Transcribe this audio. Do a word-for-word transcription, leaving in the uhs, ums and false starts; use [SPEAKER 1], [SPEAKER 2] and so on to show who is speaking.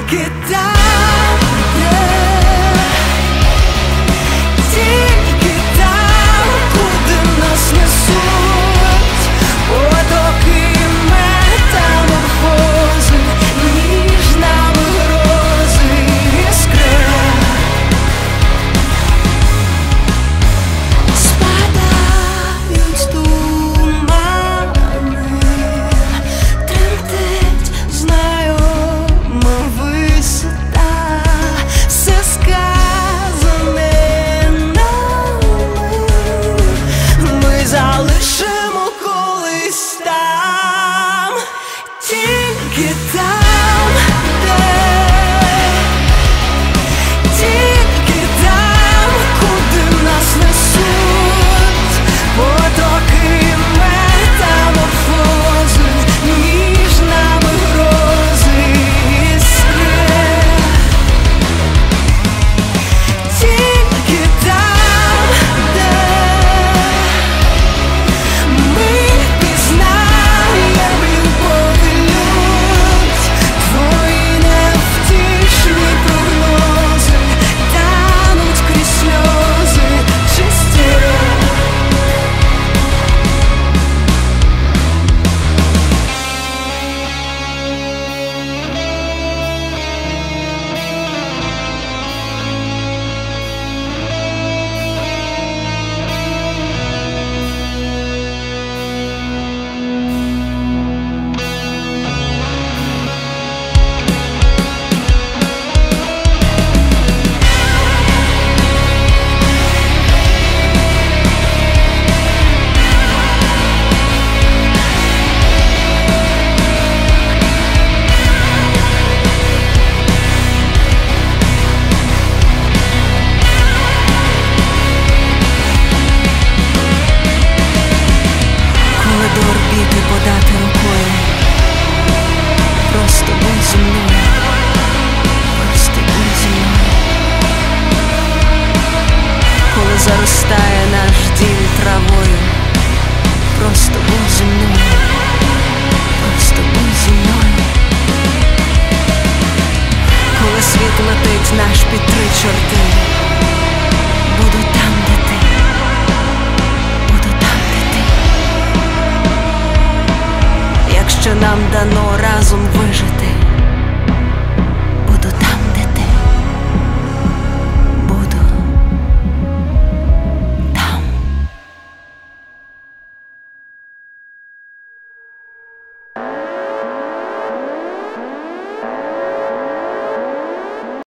[SPEAKER 1] тільки там, де, тільки там, куди нас несуть потоки метаморфози, між нами грози іскри. Спадають тумани, тремтить знайома висота, все сказане нами ми залишимо колись там, тільки там, де, тільки там, куди нас несуть потоки метаморфози, між нами грози іскри. Тільки там, де ми пізнаєм любов і лють, твої невтішні прогнози тануть крізь сльози чисті. Коридор біти подати рукою, просто будь зі мною, просто будь зі мною. Коли заростає наш дім травою, просто будь зі мною, просто будь зі мною. Коли світ летить наш під три чорти, буду там, де ти, буду там, де ти. Якщо нам дано разом вижити,